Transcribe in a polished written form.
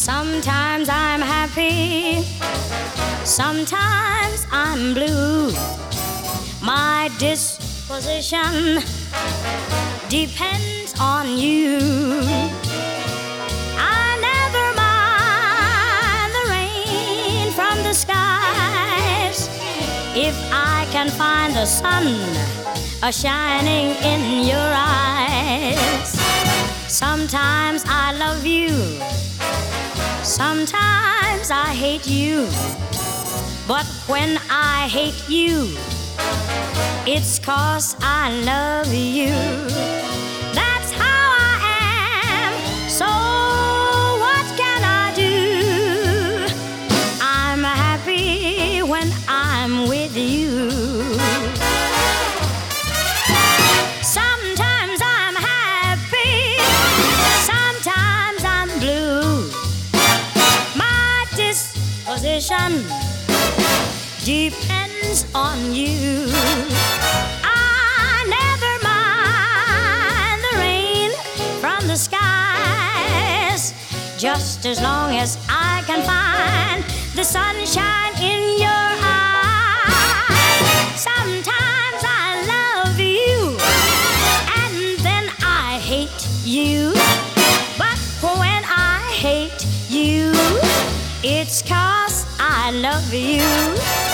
Sometimes I'm happy, sometimes I'm blue. My disposition depends on you. I never mind the rain from the skies if I can find the sun a-shining in your eyes. Sometimes I love you, sometimes I hate you. But when I hate you, it's 'cause I love you. That's how I am, so what can I do? I'm happy when I'm with you. Sometimes I'm happy, sometimes I'm blue. My disposition depends on you. I never mind the rain from the skies, just as long as I can find the sunshine in your eyes. Sometimes I love you, and then I hate you. But when I hate you, it's 'cause I love you.